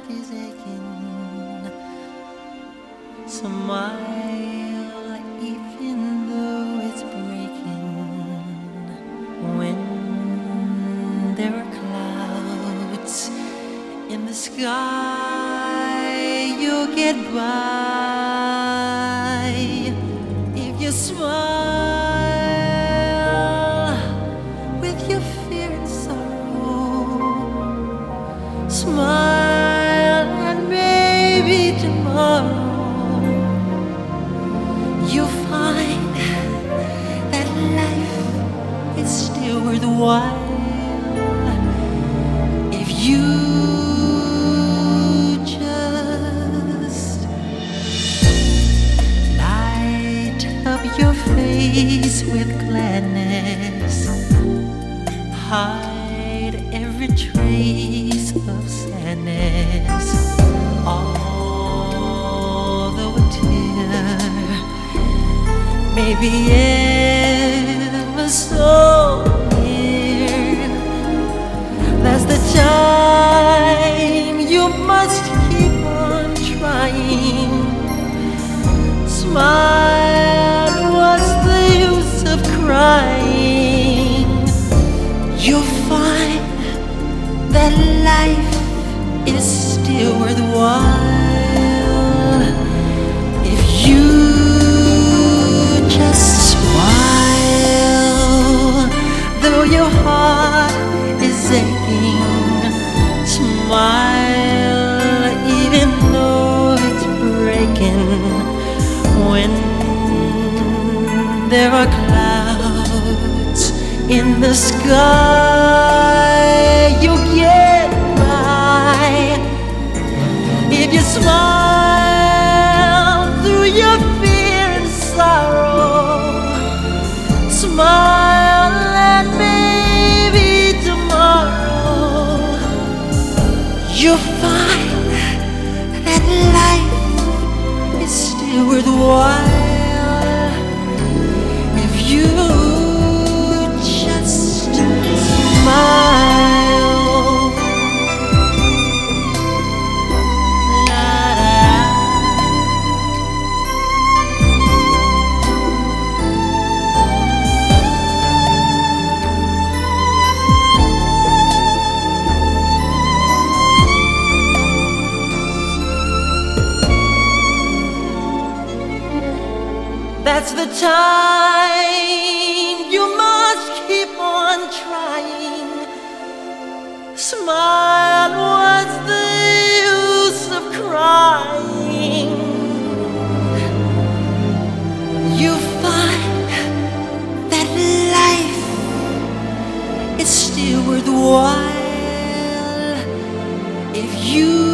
is aching. Smile even though it's breaking. When there are clouds in the sky, you'll get by if you smile with your fear and sorrow. Smile and maybe tomorrow you'll find that life is still worthwhile if you just light up your face with gladness, hide every trace of sadness, although a tear may be ever so near. That's the time you must keep on trying. Smile, what's the use of crying? You'll find that life is still worthwhile if you just smile. Though your heart is aching, smile even though it's breaking. When there are clouds in the sky, you'll get by if you smile through your fear and sorrow. Smile and maybe tomorrow you'll find that life is still worthwhile if you just smile. That's the time you must keep on trying. Smile, what's the use of crying? You find that life is still worthwhile if you